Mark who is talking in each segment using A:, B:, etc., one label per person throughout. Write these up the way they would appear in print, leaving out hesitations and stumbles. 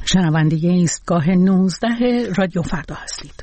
A: شنونده ایستگاه 19 رادیو فردا هستید.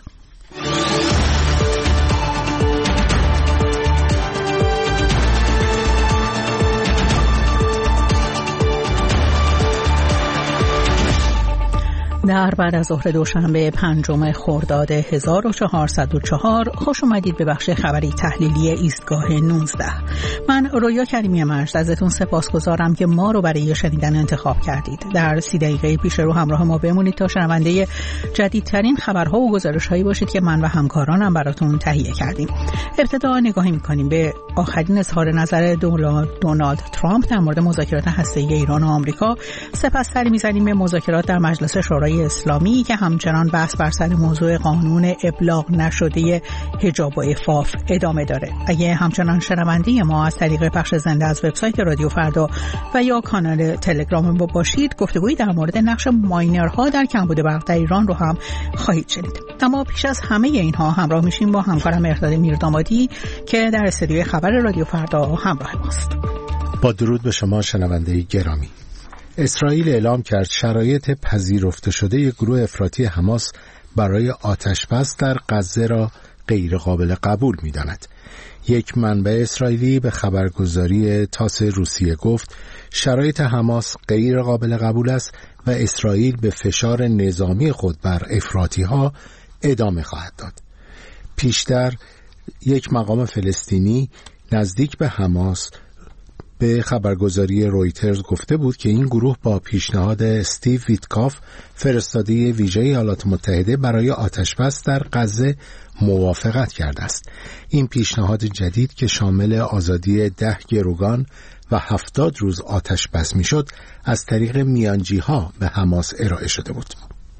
A: در بعد از ظهر دوشنبه 5 خرداد 1404 خوش اومدید به بخش خبری تحلیلی ایستگاه 19. من رویا کریمی مجد ازتون سپاسگزارم که ما رو برای شنیدن انتخاب کردید. در 30 دقیقه پیش رو همراه ما بمونید تا شنونده جدیدترین خبرها و گزارش‌هایی باشید که من و همکارانم براتون تهیه کردیم. ابتدا نگاهی می‌کنیم به آخرین اظهار نظر دونالد ترامپ در مورد مذاکرات هسته‌ای ایران و آمریکا، سپس سری می‌زنیم به مذاکرات در مجلس شورای اسلامی که همچنان بحث بر سر موضوع قانون ابلاغ نشده حجاب و عفاف ادامه داره. اگه همچنان شنونده ما از طریق پخش زنده از وبسایت رادیو فردا و یا کانال تلگرام ما باشید، گفتگویی در مورد نقش ماینرها در کمبود برق در ایران رو هم خواهید شنید. اما پیش از همه اینها همراه میشیم با همکارم مهرداد میردامادی که در استودیوی خبر رادیو فردا همراه ماست.
B: با درود به شما شنونده گرامی. اسرائیل اعلام کرد شرایط پذیرفته شده یک گروه افراطی حماس برای آتش‌بس در غزه را غیر قابل قبول می‌داند. یک منبع اسرائیلی به خبرگزاری تاس روسیه گفت شرایط حماس غیر قابل قبول است و اسرائیل به فشار نظامی خود بر افراطی‌ها ادامه خواهد داد. پیشتر یک مقام فلسطینی نزدیک به حماس به خبرگزاری رویترز گفته بود که این گروه با پیشنهاد استیو ویتکاف فرستاده ویژه ایالات متحده برای آتش‌بس در غزه موافقت کرده است. این پیشنهاد جدید که شامل آزادی 10 گروگان و 70 روز آتش‌بس میشد از طریق میانجی‌ها به حماس ارائه شده بود.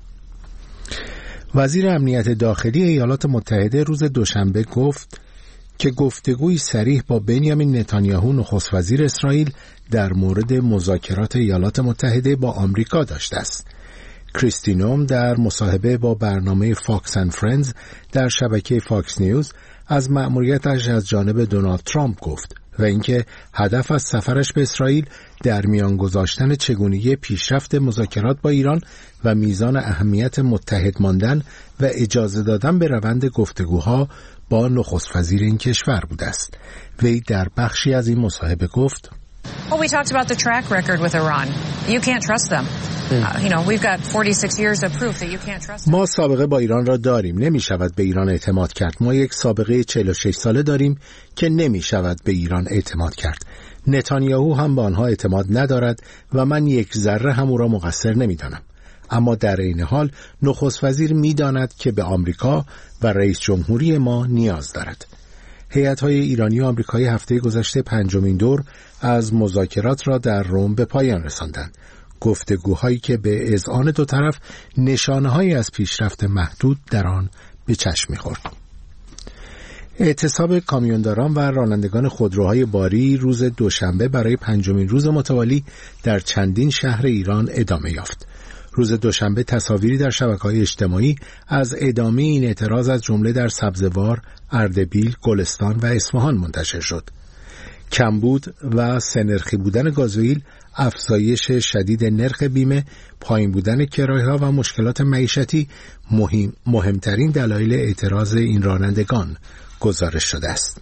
B: وزیر امنیت داخلی ایالات متحده روز دوشنبه گفت که گفتگوی صریح با بنیامین نتانیاهو نخست وزیر اسرائیل در مورد مذاکرات ایالات متحده با آمریکا داشته است. کریستی نوم در مصاحبه با برنامه فاکس اند فرندز در شبکه فاکس نیوز از مأموریتش از جانب دونالد ترامپ گفت و اینکه هدف از سفرش به اسرائیل در میان گذاشتن چگونگی پیشرفت مذاکرات با ایران و میزان اهمیت متحد ماندن و اجازه دادن به روند گفتگوها با نخست وزیر این کشور بوده است. وی در بخشی از این مصاحبه گفت
C: Well, we talked about the track record with Iran. You can't trust them. We've got 46 years of proof that you can't trust them.
B: ما سابقه با ایران را داریم، نمی شود به ایران اعتماد کرد. ما یک سابقه 46 ساله داریم که نمی شود به ایران اعتماد کرد. نتانیاهو هم به آنها اعتماد ندارد و من یک ذره هم او را مقصر نمی دانم. اما در این حال نخست وزیر می داند که به آمریکا و رئیس جمهوری ما نیاز دارد. هیئت‌های ایرانی و آمریکایی هفته گذشته 5مین دور از مذاکرات را در روم به پایان رساندند. گفتگوهایی که به اذعان دو طرف نشانه‌هایی از پیشرفت محدود در آن به چشم می‌خورد. اعتصاب کامیونداران و رانندگان خودروهای باری روز دوشنبه برای 5مین روز متوالی در چندین شهر ایران ادامه یافت. روز دوشنبه تصاویری در شبکه‌های اجتماعی از ادامه این اعتراض از جمله در سبزوار، اردبیل، گلستان و اصفهان منتشر شد. کمبود و سه‌نرخی بودن گازوئیل، افزایش شدید نرخ بیمه، پایین بودن کرایه‌ها و مشکلات معیشتی مهمترین دلایل اعتراض این رانندگان گزارش شده است.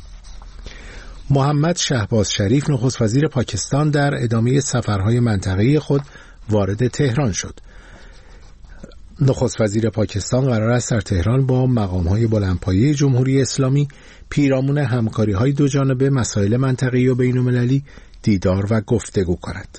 B: محمد شهباز شریف نخست وزیر پاکستان در ادامه سفرهای منطقه‌ای خود وارد تهران شد. نخست وزیر پاکستان قرار است در تهران با مقام‌های بلندپایه جمهوری اسلامی پیرامون همکاری‌های دو جانبه، مسائل منطقه‌ای و بین‌المللی دیدار و گفتگو کند.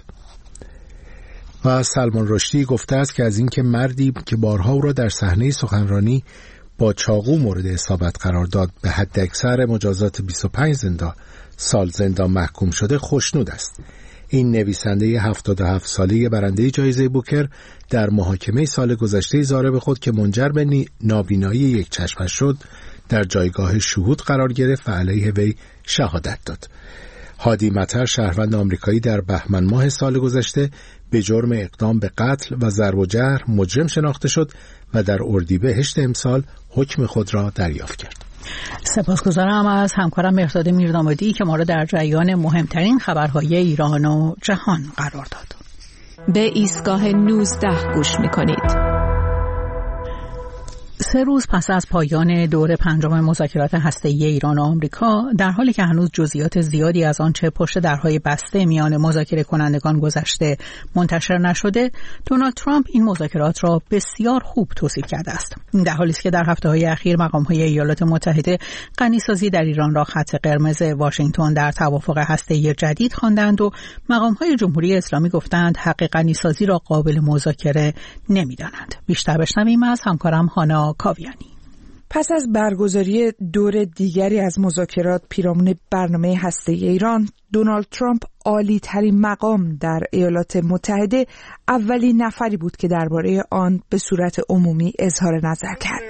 B: و سلمان رشدی گفته است که از اینکه مردی که بارها او را در صحنه سخنرانی با چاقو مورد اصابت قرار داد به حداکثر مجازات 25 سال زندان محکوم شده خوشنود است. این نویسنده 77 ساله برنده جایزه بوکر در محاکمه سال گذشته ضارب خود که منجر به نابینایی یک چشمش شد در جایگاه شهود قرار گرفت و علیه وی شهادت داد. هادی مطر شهروند آمریکایی در بهمن ماه سال گذشته به جرم اقدام به قتل و ضرب و جرح مجرم شناخته شد و در اردیبهشت امسال حکم خود را دریافت کرد.
A: سپاسگزارم از همکارم مهرداد میردامادی که ما را در جریان مهمترین خبرهای ایران و جهان قرار داد.
D: به ایستگاه 19 گوش می‌کنید.
A: 3 روز پس از پایان دور 5 مذاکرات هسته‌ای ایران و آمریکا، در حالی که هنوز جزئیات زیادی از آنچه پشت درهای بسته میان مذاکره کنندگان گذشته منتشر نشده، دونالد ترامپ این مذاکرات را بسیار خوب توصیف کرده است. این در حالی است که در هفته‌های اخیر مقام‌های ایالات متحده غنیسازی در ایران را خط قرمز واشنگتن در توافق هسته‌ای جدید خواندند و مقام‌های جمهوری اسلامی گفتند حق غنیسازی را قابل مذاکره نمی‌دانند. بیشتر بشنویم از همکارم هانا کاویانی.
E: پس از برگزاری دور دیگری از مذاکرات پیرامون برنامه هسته‌ای ایران، دونالد ترامپ عالی‌ترین مقام در ایالات متحده اولین نفری بود که درباره آن به صورت عمومی اظهار نظر کرد.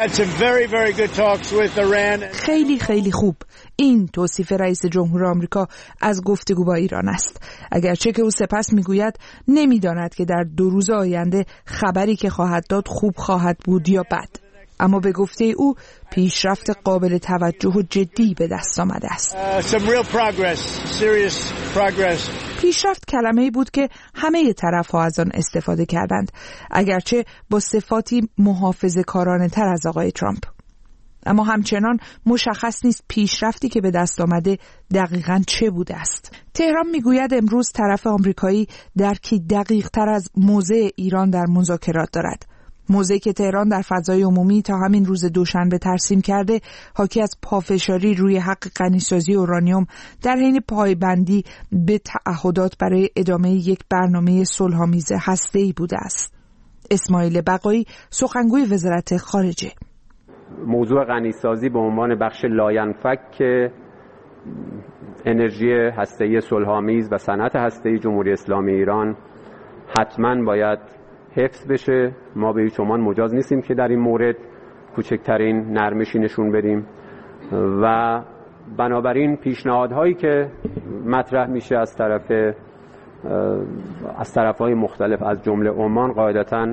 E: خیلی خوب. این توصیف رئیس جمهور آمریکا از گفتگو با ایران است. اگرچه که او سپس میگوید نمیداند که در 2 روز آینده خبری که خواهد داد خوب خواهد بود یا بد. اما به گفته او پیشرفت قابل توجه و جدی به دست آمده است. پیشرفت کلمه‌ای بود که همه طرف‌ها از آن استفاده کردند، اگرچه با صفاتی محافظه‌کارانه تر از آقای ترامپ. اما همچنان مشخص نیست پیشرفتی که به دست آمده دقیقاً چه بوده است. تهران میگوید امروز طرف آمریکایی درکی دقیق‌تر از موضع ایران در مذاکرات دارد. موضعی که تهران در فضای عمومی تا همین روز دوشنبه ترسیم کرده، حاکی از پافشاری روی حق غنیسازی اورانیوم در حین پایبندی به تعهدات برای ادامه یک برنامه صلح‌آمیز هسته‌ای بوده است. اسماعیل بقایی، سخنگوی وزارت خارجه:
F: موضوع غنیسازی به عنوان بخش لاینفک انرژی هسته‌ای صلح‌آمیز و صنعت هسته‌ای جمهوری اسلامی ایران حتماً باید حفظ بشه. ما به هیچ عنوان مجاز نیستیم که در این مورد کوچکترین نرمشی نشون بدیم و بنابراین پیشنهادهایی که مطرح میشه از طرف‌های مختلف از جمله عمان، قاعدتاً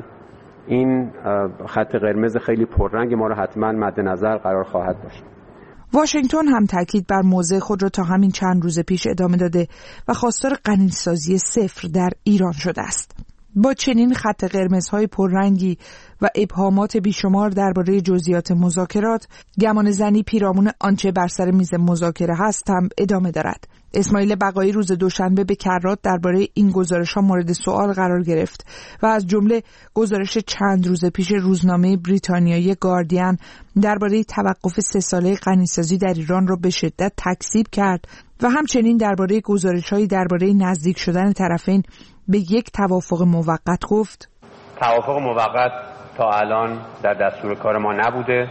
F: این خط قرمز خیلی پررنگ ما رو حتما مد نظر قرار خواهد داشت.
E: واشنگتن هم تاکید بر موضع خود را تا همین چند روز پیش ادامه داده و خواستار غنیسازی صفر در ایران شده است. با چنین خط قرمزهای پررنگی و ابهامات بیشمار درباره جزئیات مذاکرات، گمان زنی پیرامون آنچه بر سر میز مذاکره هست هم ادامه دارد. اسماعیل بقایی روز دوشنبه به کرات درباره این گزارش‌ها مورد سوال قرار گرفت و از جمله گزارش چند روز پیش روزنامه بریتانیایی گاردین درباره توقف 3 ساله غنیسازی در ایران را به شدت تکذیب کرد و همچنین درباره گزارش‌هایی درباره نزدیک شدن طرفین به یک توافق موقت گفت:
F: توافق موقت تا الان در دستور کار ما نبوده،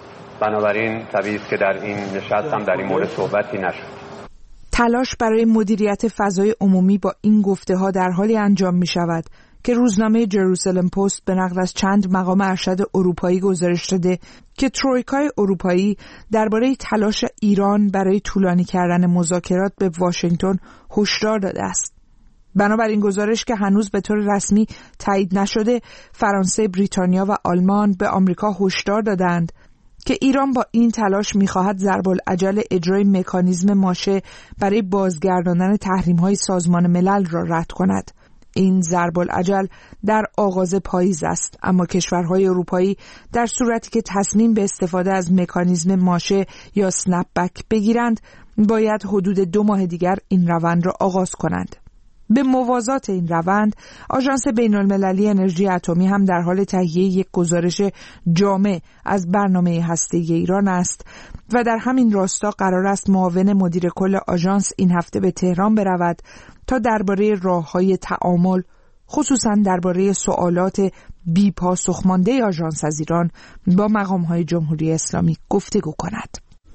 F: بنابراین طبیعی است که در این نشست هم در این مورد صحبتی نشد.
E: تلاش برای مدیریت فضای عمومی با این گفته‌ها در حالی انجام می شود که روزنامه جروسالم پست به نقل از چند مقام ارشد اروپایی گزارش داده که ترویکای اروپایی درباره تلاش ایران برای طولانی کردن مذاکرات به واشنگتن هشدار داده است. بنابراین گزارش که هنوز به طور رسمی تایید نشده، فرانسه، بریتانیا و آلمان به آمریکا هشدار دادند که ایران با این تلاش می‌خواهد ضرب‌العجل اجرای مکانیزم ماشه برای بازگرداندن تحریم‌های سازمان ملل را رد کند. این ضرب‌العجل در آغاز پاییز است، اما کشورهای اروپایی در صورتی که تصمیم به استفاده از مکانیزم ماشه یا سنپ بک بگیرند، باید حدود 2 ماه دیگر این روند را آغاز کنند. به موازات این روند، آژانس بین‌المللی انرژی اتمی هم در حال تهیه یک گزارش جامع از برنامه هسته‌ای ایران است و در همین راستا قرار است معاون مدیر کل آژانس این هفته به تهران برود تا درباره راه‌های تعامل، خصوصاً درباره سوالات بی پاسخ مانده آژانس از ایران با مقام‌های جمهوری اسلامی گفتگو کند.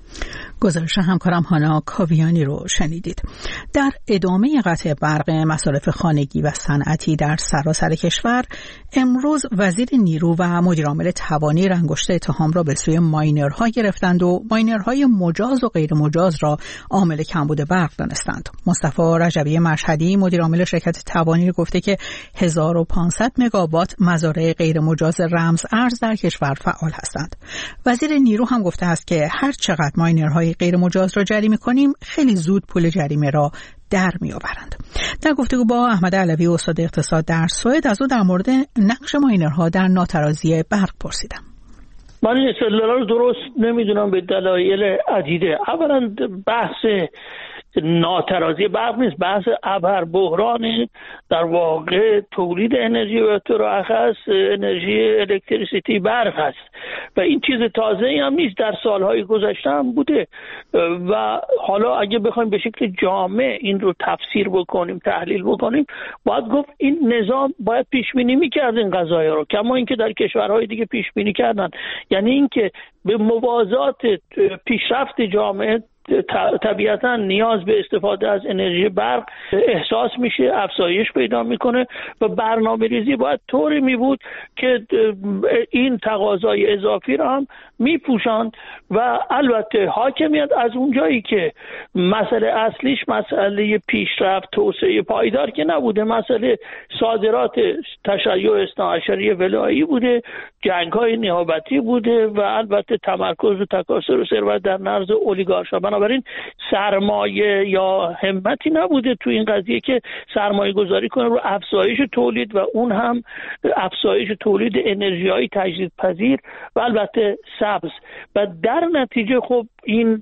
A: گزارش همکارم هانا کاویانی رو شنیدید. در ادامه قطع برق مصارف خانگی و صنعتی در سراسر کشور، امروز وزیر نیرو و مدیرعامل توانایی انگشت اتهام را به سوی ماینرها گرفتند و ماینرهای مجاز و غیر مجاز را عامل کمبود برق دانستند. مصطفی رجبی مشهدی مدیرعامل شرکت توانایی گفته که 1500 مگاوات مزارع غیر مجاز رمز ارز در کشور فعال هستند. وزیر نیرو هم گفته است که هر چقدر ماینرهای باورهای غیر مجاز را جریمه کنیم خیلی زود پول جریمه را در میآورند. در گفتگو با احمد علوی استاد اقتصاد در سوئد از او در مورد نقش ماینرها در ناترازی برق پرسیدم.
G: من این استدلال رو درست نمیدونم به دلایل عدیده. اولا بحث ناترازی برق نیست، بحث ابربحران در واقع تولید انرژی و طور اخص انرژی الکتریسیتی برق است و این چیز تازه‌ای هم نیست، در سالهای گذشته هم بوده و حالا اگه بخوایم به شکل جامع این رو تفسیر بکنیم، تحلیل بکنیم، باید گفت این نظام باید پیش بینی می‌کرد این قضایا رو، کما اینکه در کشورهای دیگه پیش بینی کردن. یعنی اینکه به موازات پیشرفت جامعه طبیعتا نیاز به استفاده از انرژی برق احساس میشه، افزایش پیدا میکنه و برنامه‌ریزی باید طوری میبود که این تقاضای اضافی رو هم میپوشاند و البته حاکمیت از اونجایی که مسئله اصلیش مسئله پیشرفت توسعه پایدار که نبوده، مسئله صادرات تشیع اثناعشری ولایی بوده، جنگ‌های نیابتی بوده و البته تمرکز و تکاثر و ثروت در نرد اولیگارشا. بنابراین سرمایه یا همتی نبوده تو این قضیه که سرمایه گذاری کنه رو افزایش تولید و اون هم افزایش تولید انرژی‌های تجدیدپذیر و البته سبز و در نتیجه خب این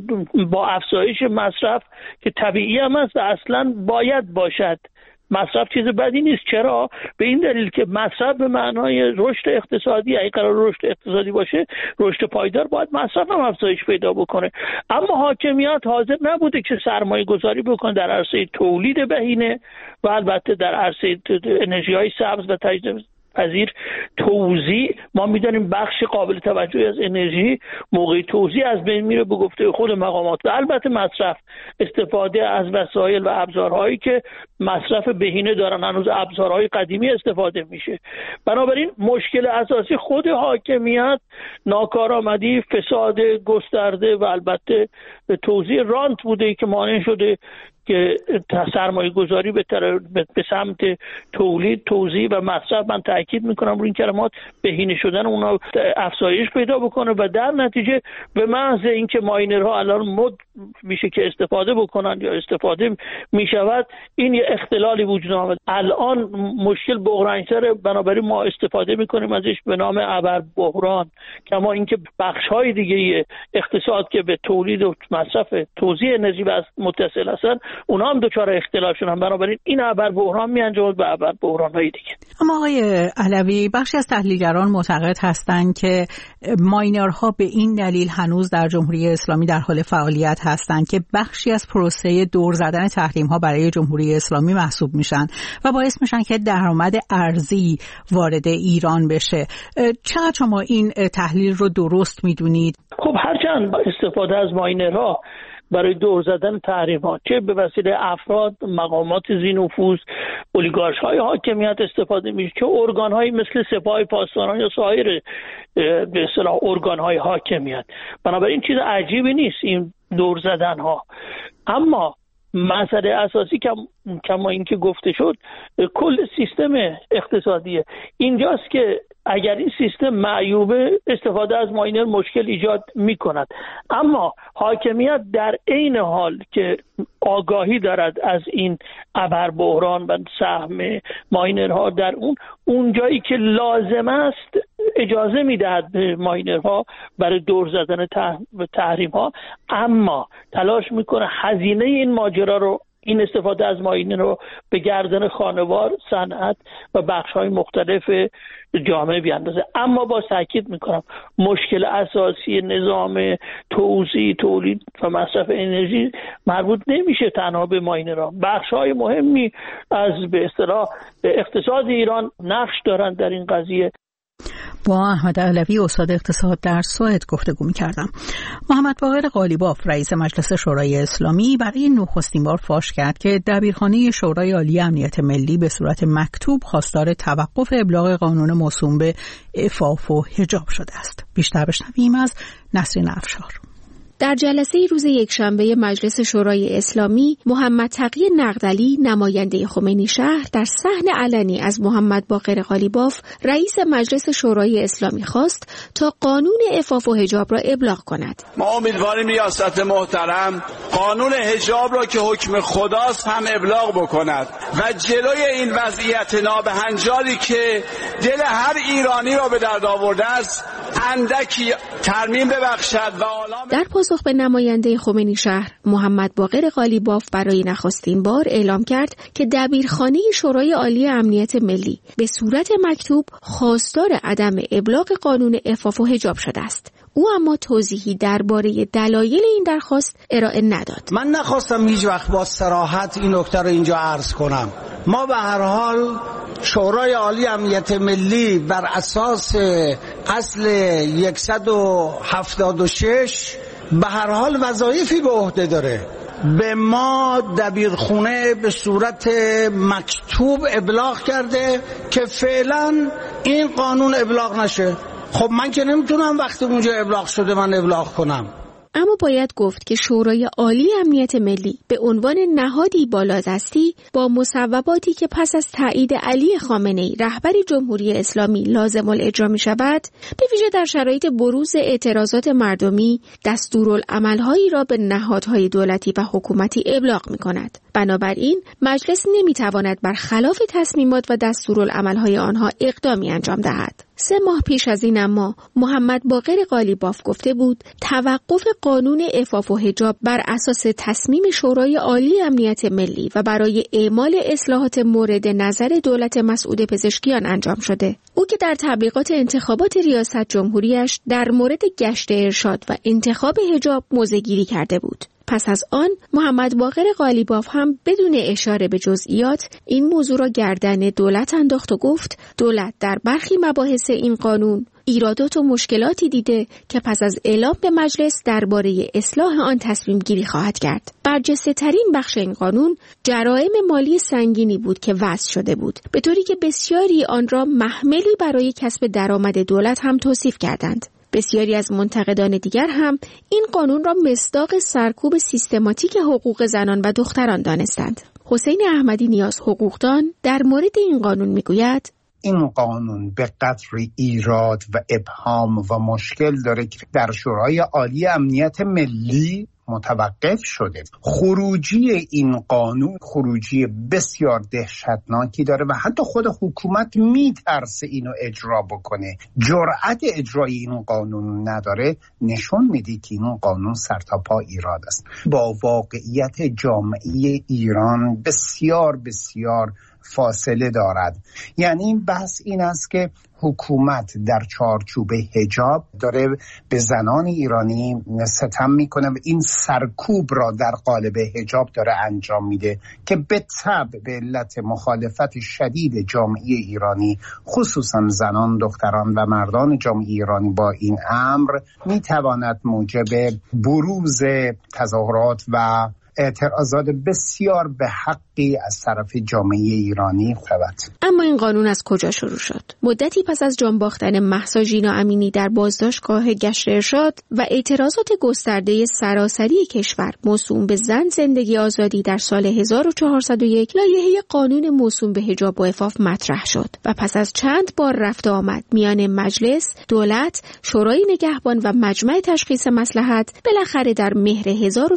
G: با افزایش مصرف که طبیعی هم است و اصلا باید باشد، مصرف چیز بدی نیست. چرا؟ به این دلیل که مصرف به معنای رشد اقتصادی، اگه قرار رشد اقتصادی باشه، رشد پایدار، باید مصرف هم افزایش پیدا بکنه. اما حاکمیت حاضر نبوده که سرمایه گذاری بکنه در عرصه تولید بهینه و البته در عرصه انرژی‌های سبز و تجدیدپذیر. توزیع، ما می‌دونیم بخش قابل توجهی از انرژی موقع توزیع از بین میره به گفته خود مقامات و البته مصرف، استفاده از وسایل و ابزارهایی که مصرف بهینه دارن، هنوز ابزارهای قدیمی استفاده میشه. بنابراین مشکل اساسی خود حاکمیت ناکارآمدی، فساد گسترده و البته توزیع رانت بوده که مانع شده که سرمایه گذاری به سمت تولید، توزیع و مصرف، من تاکید میکنم روی این کلمات، بهینه شدن اونا افزایش پیدا بکنه و در نتیجه به محض اینکه ماینرها الان مد میشه که استفاده بکنن یا استفاده میشود، این یه اختلالی وجود آمد. الان مشکل بحران‌تره، بنابراین ما استفاده میکنیم ازش به نام ابربحران، کما اینکه بخش‌های دیگه اقتصاد که به تولید و مصرف توزیع انرژی متصل هستن اونا هم دچار اختلال شدن. بنابراین این ابربحران میانجامد به ابربحران‌های دیگه.
A: اما آقای علوی، بخشی از تحلیلگران معتقد هستند که ماینرها به این دلیل هنوز در جمهوری اسلامی در حال فعالیت هستند که بخشی از پروسه دور زدن تحریم‌ها برای جمهوری اسلامی محسوب میشن و باعث میشن که درآمد ارزی وارد ایران بشه. چقدر شما این تحلیل رو درست میدونید؟
G: خب هرچند استفاده از ماینرها برای دور زدن تحریم‌ها چه به وسیله افراد، مقامات ذی‌نفوذ، اولیگارش‌های حاکمیت استفاده میشه، چه ارگان‌هایی مثل سپاه پاسداران یا سایر به اصطلاح ارگان‌های حاکمیت. بنابراین چیز عجیبی نیست این دور زدن‌ها. اما مسئله اساسی کما اینکه گفته شد کل سیستم اقتصادیه. اینجاست که اگر این سیستم معیوبه، استفاده از ماینر مشکل ایجاد می کند. اما حاکمیت در عین حال که آگاهی دارد از این ابربحران و سهم ماینرها در اونجایی که لازم است اجازه میدهد به ماینرها برای دور زدن تحریم ها، اما تلاش میکنه هزینه این ماجرا رو، این استفاده از ماینر رو به گردن خانوار، صنعت و بخش‌های مختلف جامعه بیاندازه. اما با تاکید میکنم مشکل اساسی نظام توزیع، تولید و مصرف انرژی مربوط نمیشه تنها به ماینرها. بخش‌های مهمی از به اصطلاح اقتصاد ایران نقش دارن در این قضیه.
A: با احمد علوی استاد اقتصاد در سوئد گفتگو می‌کردم. محمد باقر قالیباف رئیس مجلس شورای اسلامی برای نخستین بار فاش کرد که دبیرخانه شورای عالی امنیت ملی به صورت مکتوب خواستار توقف ابلاغ قانون موسوم به عفاف و حجاب شده است. بیشتر بشنویم از نسرین افشار.
D: در جلسه روز یکشنبه مجلس شورای اسلامی، محمد تقی نقدلی نماینده خمینی شهر در صحن علنی از محمد باقر قالیباف رئیس مجلس شورای اسلامی خواست تا قانون عفاف و حجاب را ابلاغ کند.
H: ما امیدواریم ریاست محترم قانون حجاب را که حکم خداست هم ابلاغ بکند و جلوی این وضعیت نابهنجاری که دل هر ایرانی را به درد آورده است اندکی ترمیم ببخشد و
D: در پاسخ به نماینده خمینی شهر، محمد باقر قالیباف برای نخستین بار اعلام کرد که دبیرخانه شورای عالی امنیت ملی به صورت مکتوب خواستار عدم ابلاغ قانون عفاف و حجاب شده است. او اما توضیحی درباره دلایل این درخواست ارائه نداد.
I: من نخواستم هیچ وقت با صراحت این نکته رو اینجا عرض کنم. ما به هر حال شورای عالی امنیت ملی بر اساس اصل 176 به هر حال وظایفی به عهده داره. به ما دبیرخونه به صورت مکتوب ابلاغ کرده که فعلا این قانون ابلاغ نشه. خب من که نمیتونم وقتی اونجا ابلاغ شده من ابلاغ کنم.
D: اما باید گفت که شورای عالی امنیت ملی به عنوان نهادی بالادستی با مصوباتی که پس از تایید علی خامنه‌ای رهبر جمهوری اسلامی لازم الاجرا می شود، به ویژه در شرایط بروز اعتراضات مردمی دستورالعملهایی را به نهادهای دولتی و حکومتی ابلاغ می کند. بنابراین مجلس نمی تواند برخلاف تصمیمات و دستورالعملهای آنها اقدامی انجام دهد. 3 ماه پیش از این اما محمد باقر قالیباف گفته بود توقف قانون عفاف و حجاب بر اساس تصمیم شورای عالی امنیت ملی و برای اعمال اصلاحات مورد نظر دولت مسعود پزشکیان انجام شده. او که در تبلیغات انتخابات ریاست جمهوریش در مورد گشت ارشاد و انتخاب حجاب موضع‌گیری کرده بود. پس از آن محمد باقر قالیباف هم بدون اشاره به جزئیات این موضوع را گردن دولت انداخت و گفت دولت در برخی مباحث این قانون ایرادات و مشکلاتی دیده که پس از اعلام به مجلس درباره اصلاح آن تصمیم گیری خواهد کرد. برجسته ترین بخش این قانون جرائم مالی سنگینی بود که وضع شده بود، به طوری که بسیاری آن را محملی برای کسب درآمد دولت هم توصیف کردند. بسیاری از منتقدان دیگر هم این قانون را مصداق سرکوب سیستماتیک حقوق زنان و دختران دانستند. حسین احمدی نیاز حقوقدان در مورد این قانون میگوید
J: این قانون به قدری ایراد و ابهام و مشکل داره که در شورای عالی امنیت ملی متوقف شده. خروجی این قانون خروجی بسیار دهشتناکی داره و حتی خود حکومت میترسه اینو اجرا بکنه. جرأت اجرای این قانون نداره، نشون میده که این قانون سرتاپا ایراد است. با واقعیت جامعه ایران بسیار بسیار فاصله دارد. یعنی این بحث این است که حکومت در چارچوب حجاب داره به زنان ایرانی ستم میکنه و این سرکوب را در قالب حجاب داره انجام میده که به تبع به علت مخالفت شدید جامعه ایرانی خصوصا زنان، دختران و مردان جامعه ایرانی با این امر میتواند موجب بروز تظاهرات و اعتراضات بسیار به حقی از طرف جامعه ایرانی شود.
D: اما این قانون از کجا شروع شد؟ مدتی پس از جان باختن مهسا ژینا امینی در بازداشتگاه گشت ارشاد و اعتراضات گسترده سراسری کشور موسوم به زن زندگی آزادی در سال 1401 لایحه قانون موسوم به حجاب و عفاف مطرح شد و پس از چند بار رفت آمد میان مجلس، دولت، شورای نگهبان و مجمع تشخیص مصلحت بالاخره در مهر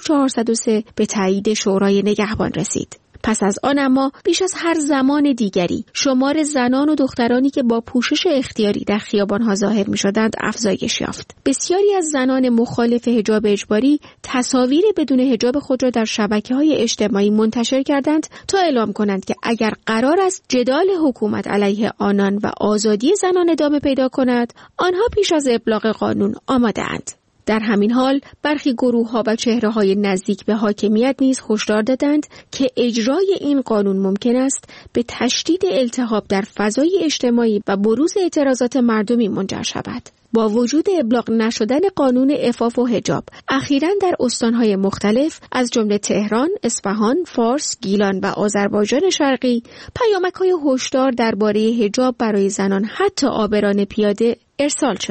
D: 1403 به تایید شورای نگهبان رسید. پس از آن اما بیش از هر زمان دیگری شمار زنان و دخترانی که با پوشش اختیاری در خیابان‌ها ظاهر می‌شدند افزایش یافت. بسیاری از زنان مخالف حجاب اجباری تصاویر بدون حجاب خود را در شبکه‌های اجتماعی منتشر کردند تا اعلام کنند که اگر قرار است جدال حکومت علیه آنان و آزادی زنان ادامه پیدا کند، آنها پیش از ابلاغ قانون آماده‌اند. در همین حال برخی گروه‌ها و چهره‌های نزدیک به حاکمیت نیز هشدار دادند که اجرای این قانون ممکن است به تشدید التهاب در فضای اجتماعی و بروز اعتراضات مردمی منجر شود. با وجود ابلاغ نشدن قانون عفاف و حجاب، اخیراً در استان‌های مختلف از جمله تهران، اصفهان، فارس، گیلان و آذربایجان شرقی پیامک‌های هشدار درباره حجاب برای زنان حتی عابران پیاده ارسال شده.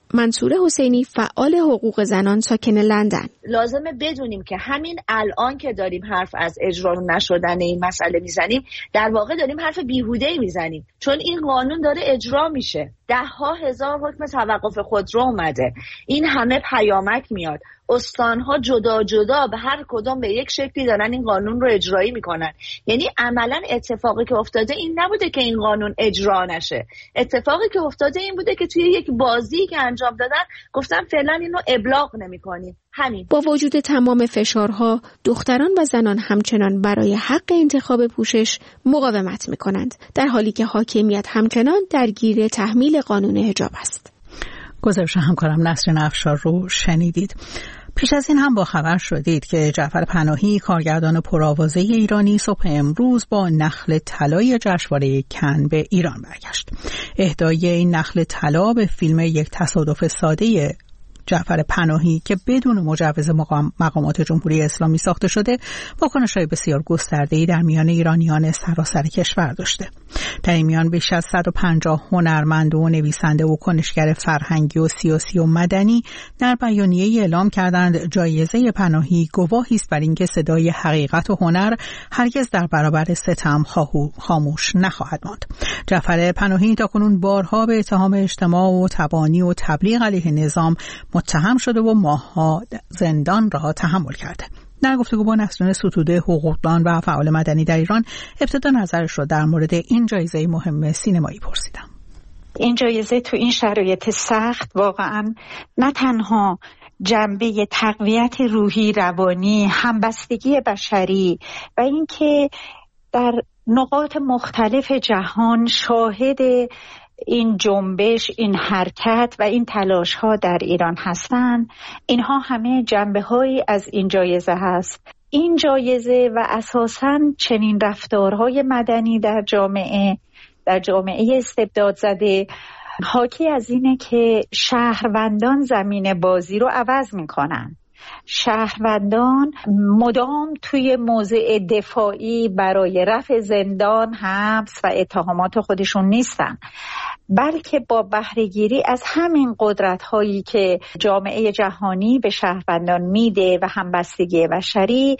D: منصور حسینی فعال حقوق زنان ساکن لندن:
K: لازمه بدونیم که همین الان که داریم حرف از اجرا نشدن این مسئله میزنیم، در واقع داریم حرف بیهوده‌ای میزنیم، چون این قانون داره اجرا میشه. 10,000 حکم توقف خودرو اومده، این همه پیامک میاد، استانها جدا جدا به هر کدوم به یک شکلی دارن این قانون رو اجرایی میکنن. یعنی عملا اتفاقی که افتاده این نبوده که این قانون اجرا نشه، اتفاقی که افتاده این بوده که توی یک بازی که انجام دادن گفتن فعلا اینو ابلاغ نمیکنیم. همین.
D: با وجود تمام فشارها، دختران و زنان همچنان برای حق انتخاب پوشش مقاومت میکنند، در حالی که حاکمیت همچنان درگیر تحمیل قانون حجاب است.
A: گزارش همکارم نسرین افشار رو شنیدید. پیش از این هم با خبر شدید که جعفر پناهی، کارگردان پرآوازه ایرانی، صبح امروز با نخل طلای جشنواره کن به ایران برگشت. اهدای این نخل طلا به فیلم یک تصادف ساده جعفر پناهی که بدون مجوز مقامات جمهوری اسلامی ساخته شده، واکنش‌های بسیار گسترده‌ای در میان ایرانیان سراسر کشور داشته. در این میان بیش از 150 هنرمند و نویسنده و کنشگر فرهنگی و سیاسی و مدنی در بیانیه‌ای اعلام کردند جایزه پناهی گواهی است بر اینکه صدای حقیقت و هنر هرگز در برابر ستم خاموش نخواهد ماند. جعفر پناهی تاکنون بارها به اتهام اجتماع و تبانی و تبلیغ علیه نظام متهم شده و ماه‌ها زندان را تحمل کرده. در گفتگو با نسرین ستوده، حقوقدان و فعال مدنی در ایران، ابتدا نظرش را در مورد این جایزه مهم سینمایی پرسیدم.
L: این جایزه تو این شرایط سخت واقعا نه تنها جنبه تقویت روحی، روانی، همبستگی بشری و اینکه در نقاط مختلف جهان شاهد این جنبش، این حرکت و این تلاش ها در ایران هستند، اینها همه جنبه هایی از این جایزه هست. این جایزه و اساساً چنین رفتارهای مدنی در جامعه استبداد زده حاکی از اینه که شهروندان زمین بازی رو عوض میکنن. شهروندان مدام توی موضع دفاعی برای رفع زندان، حبس و اتهامات خودشون نیستن، بلکه با بهره‌گیری از همین قدرت‌هایی که جامعه جهانی به شهروندان میده و همبستگی بشری،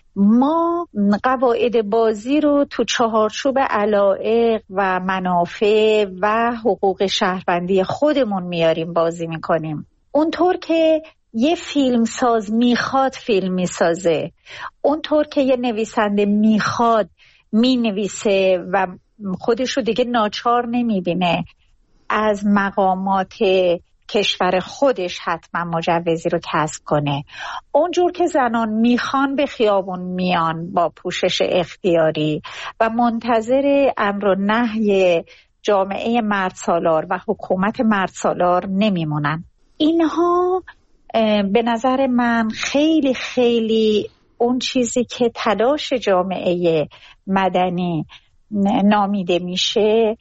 L: ما قواعد بازی رو تو چهارچوب علایق و منافع و حقوق شهروندی خودمون میاریم بازی میکنیم. اونطور که یه فیلمساز میخواد فیلم میسازه، اونطور که یه نویسنده میخواد مینویسه و خودش رو دیگه ناچار نمیبینه از مقامات کشور خودش حتما مجوزی رو کسب کنه، اونجور که زنان میخوان به خیابون میان با پوشش اختیاری و منتظر امر و نهی جامعه مردسالار و حکومت مردسالار نمیمونن. اینها به نظر من خیلی خیلی اون چیزی که تلاش جامعه مدنی نامیده میشه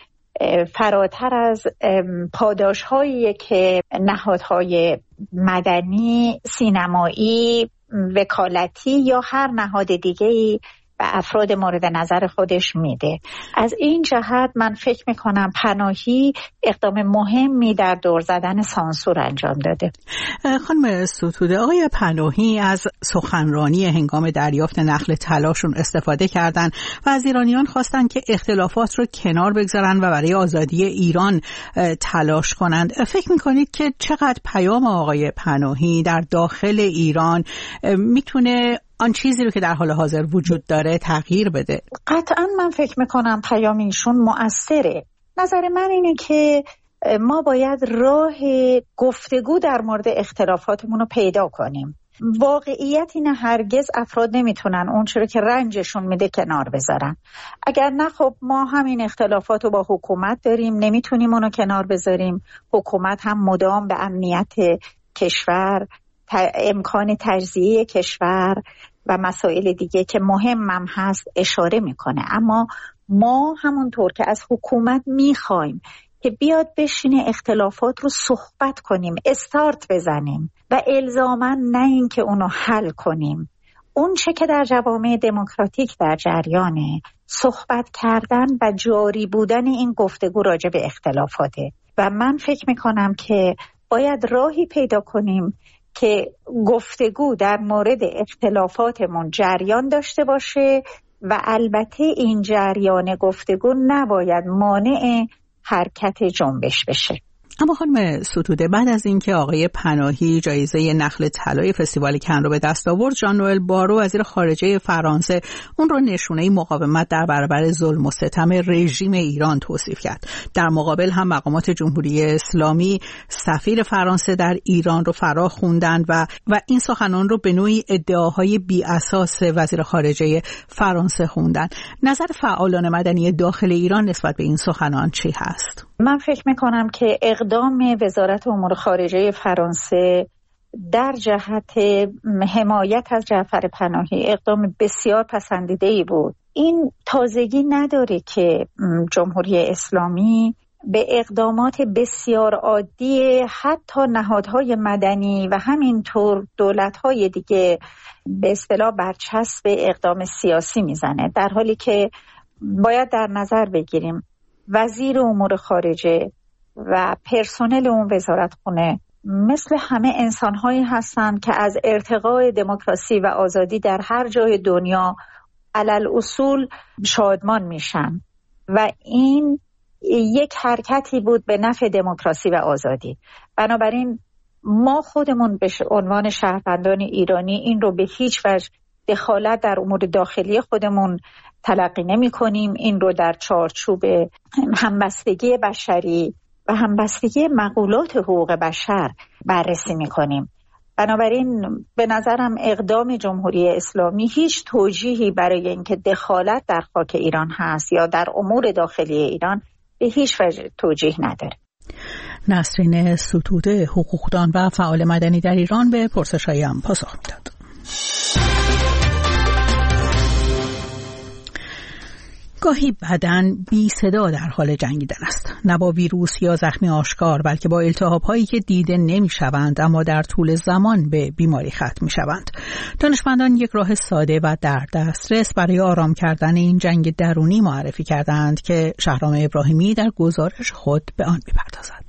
L: فراتر از پاداش‌هایی که نهادهای مدنی، سینمایی، وکالتی یا هر نهاد دیگه‌ای به افراد مورد نظر خودش میده. از این جهت من فکر میکنم پناهی اقدام مهمی در دور زدن سانسور انجام داده.
A: خانم ستوده، آقای پناهی از سخنرانی هنگام دریافت نخل طلاشون استفاده کردن و از ایرانیان خواستن که اختلافات رو کنار بگذارن و برای آزادی ایران تلاش کنند. فکر میکنید که چقدر پیام آقای پناهی در داخل ایران میتونه آن چیزی رو که در حال حاضر وجود داره تغییر بده؟
L: قطعا من فکر میکنم پیام ایشون مؤثره. نظر من اینه که ما باید راه گفتگو در مورد اختلافاتمون رو پیدا کنیم. واقعیت اینه هرگز افراد نمیتونن اون چیزی که رنجشون میده کنار بذارن. اگر نه خب ما همین اختلافات رو با حکومت داریم، نمیتونیم اونو کنار بذاریم. حکومت هم مدام به امنیت کشور، امکان تجزیه کشور و مسائل دیگه که مهمم هست اشاره میکنه. اما ما همونطور که از حکومت میخوایم که بیاد بشینه اختلافات رو صحبت کنیم، استارت بزنیم و الزاماً نه این که اونو حل کنیم. اون چه که در جوامع دموکراتیک در جریانه، صحبت کردن و جاری بودن این گفتگو راجع به اختلافاته. و من فکر میکنم که باید باید راهی پیدا کنیم که گفتگو در مورد اختلافاتمون جریان داشته باشه و البته این جریان گفتگو نباید مانع حرکت جنبش بشه.
A: اما خانم ستوده، بعد از اینکه آقای پناهی جایزه نخل طلای فستیوال کن رو به دست آورد، ژان نوئل بارو وزیر خارجه فرانسه اون رو نشونه مقاومت در برابر ظلم و ستم رژیم ایران توصیف کرد. در مقابل هم مقامات جمهوری اسلامی سفیر فرانسه در ایران رو فرا خوندن و این سخنان رو به نوعی ادعاهای بی اساس وزیر خارجه فرانسه خوندن. نظر فعالان مدنی داخل ایران نسبت به این سخنان چی هست؟
L: من فکر میکنم که اقدام وزارت امور خارجه فرانسه در جهت حمایت از جعفر پناهی اقدام بسیار پسندیده‌ای بود. این تازگی نداره که جمهوری اسلامی به اقدامات بسیار عادی حتی نهادهای مدنی و همینطور دولت‌های دیگه به اصطلاح برچسب اقدام سیاسی میزنه، در حالی که باید در نظر بگیریم وزیر امور خارجه و پرسنل اون وزارتخونه مثل همه انسان‌هایی هستند که از ارتقای دموکراسی و آزادی در هر جای دنیا علل اصول شادمان میشن و این یک حرکتی بود به نفع دموکراسی و آزادی. بنابراین ما خودمون به عنوان شهروندان ایرانی این رو به هیچ وجه دخالت در امور داخلی خودمون تلقی نمی کنیم. این رو در چارچوب همبستگی بشری و همبستگی مقولات حقوق بشر بررسی می کنیم. بنابراین به نظرم اقدام جمهوری اسلامی هیچ توجیهی برای اینکه دخالت در خاک ایران هست یا در امور داخلی ایران به هیچ وجه توجیه نداره.
A: نسرین ستوده، حقوقدان و فعال مدنی در ایران، به پرسش‌هایم پاسخ می‌داد. گاهی بدن بی صدا در حال جنگیدن است، نه با ویروس یا زخمی آشکار، بلکه با التهاب‌هایی که دیده نمی‌شوند اما در طول زمان به بیماری ختم می‌شوند. دانشمندان یک راه ساده و در دسترس برای آرام کردن این جنگ درونی معرفی کردند که شهرام ابراهیمی در گزارش خود به آن می‌پردازد.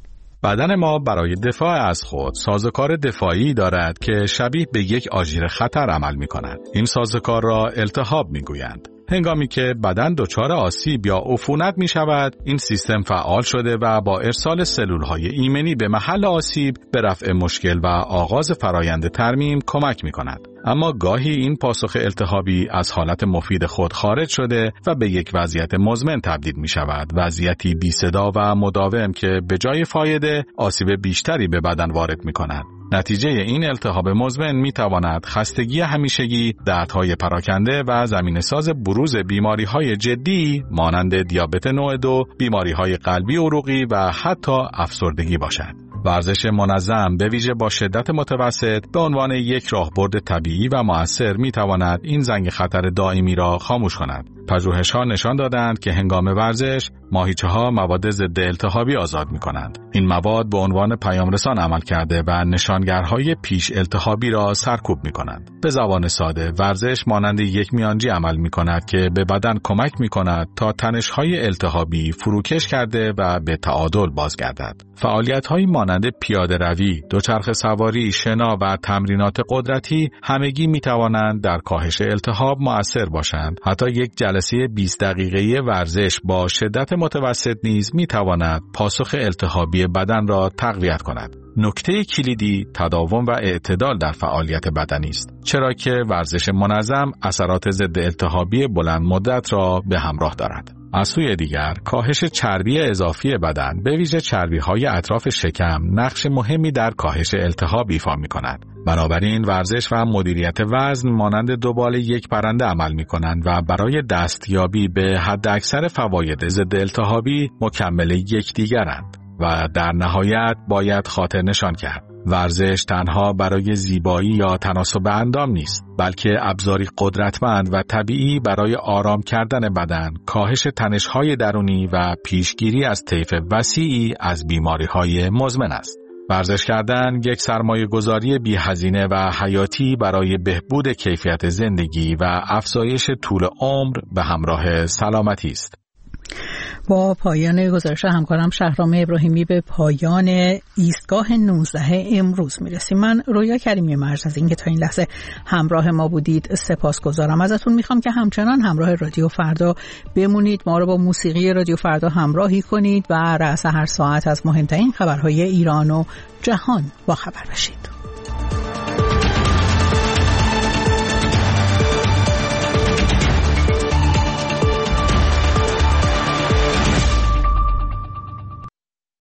M: بدن ما برای دفاع از خود سازوکار دفاعی دارد که شبیه به یک آژیر خطر عمل می‌کند. این سازوکار را التهاب می‌گویند. هنگامی که بدن دچار آسیب یا عفونت می شود، این سیستم فعال شده و با ارسال سلولهای ایمنی به محل آسیب به رفع مشکل و آغاز فرایند ترمیم کمک می کند. اما گاهی این پاسخ التهابی از حالت مفید خود خارج شده و به یک وضعیت مزمن تبدیل می شود، وضعیتی بی صدا و مداوم که به جای فایده آسیب بیشتری به بدن وارد می کند. نتیجه این التهاب مزمن می تواند خستگی همیشگی، دردهای پراکنده و زمینه‌ساز بروز بیماری‌های جدی مانند دیابت نوع 2، بیماری‌های قلبی عروقی و حتی افسردگی باشد. ورزش منظم به ویژه با شدت متوسط به عنوان یک راهبرد طبیعی و مؤثر می تواند این زنگ خطر دائمی را خاموش کند. پژوهش‌ها نشان دادند که هنگام ورزش ماهیچه‌ها مواد ضد التهابی آزاد می‌کنند. این مواد به عنوان پیامرسان عمل کرده و نشانگرهای پیش التهابی را سرکوب می‌کنند. به زبان ساده، ورزش مانند یک میانجی عمل می‌کند که به بدن کمک می‌کند تا تنش‌های التهابی فروکش کرده و به تعادل بازگردد. فعالیت‌هایی مانند پیاده‌روی، دوچرخه سواری، شنا و تمرینات قدرتی همگی می‌توانند در کاهش التهاب مؤثر باشند. حتی یک جلسه 20 دقیقه‌ای ورزش با شدت متوسط نیز می‌تواند پاسخ التهابی بدن را تقویت کند. نکته کلیدی تداوم و اعتدال در فعالیت بدنی است، چرا که ورزش منظم اثرات ضد التهابی بلند مدت را به همراه دارد. از سوی دیگر، کاهش چربی اضافی بدن، به ویژه چربی‌های اطراف شکم، نقش مهمی در کاهش التهاب ایفا می‌کند. بنابراین ورزش و مدیریت وزن مانند دوبال یک پرنده عمل می‌کنند و برای دستیابی به حداکثر فواید ضد التهابی مکمل یکدیگرند و در نهایت باید خاطر نشان کرد. ورزش تنها برای زیبایی یا تناسب اندام نیست، بلکه ابزاری قدرتمند و طبیعی برای آرام کردن بدن، کاهش تنش‌های درونی و پیشگیری از طیف وسیعی از بیماری‌های مزمن است. ورزش کردن یک سرمایه‌گذاری بی‌هزینه و حیاتی برای بهبود کیفیت زندگی و افزایش طول عمر به همراه سلامتی است.
A: با پایان گزارش همکارم شهرام ابراهیمی به پایان ایستگاه 19 امروز میرسیم. من رویا کریمی مرز از اینکه تا این لحظه همراه ما بودید سپاسگزارم. ازتون میخوام که همچنان همراه رادیو فردا بمونید، ما رو با موسیقی رادیو فردا همراهی کنید و رأس هر ساعت از مهمترین خبرهای ایران و جهان با خبر بشید.